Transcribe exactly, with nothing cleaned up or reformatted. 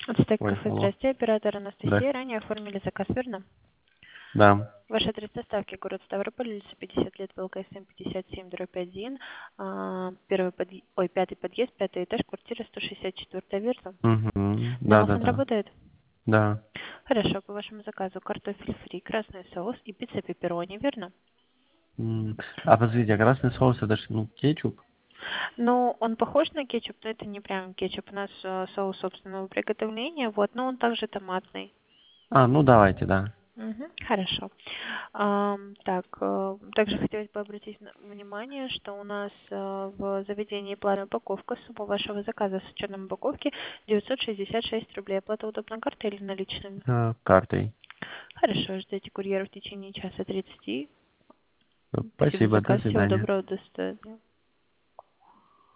Ацтек Ой, кафе, алло. здрасте, оператор Да. Анастасия. Ранее оформили заказ, верно? Да. Ваш адрес доставки город Ставрополь, улица пятьдесят лет, ВЛКСМ пятьдесят семь, дробь один, а, первый подъезд, ой, пятый подъезд, пятый этаж, квартира сто шестьдесят четыре, верно? Угу. Да, да, Домофон да. работает? Да. Хорошо, по вашему заказу картофель фри, красный соус и пицца пепперони, верно? М, А подождите, а красный соус это ж, ну, кетчуп? Ну, он похож на кетчуп, но это не прям кетчуп. У нас э, соус собственного приготовления, вот, но он также томатный. А, ну давайте, да. Мгм, хорошо. Ам, так, э, также хотелось бы обратить на- внимание, что у нас э, в заведении платная упаковка, сумма вашего заказа с учетом упаковки девятьсот шестьдесят шесть рублей. Оплата удобна картой или наличными? Э, Картой. Хорошо, ждите курьера в течение часа тридцати. Спасибо за Спасибо, до заказ, всего свидания. доброго, до свидания.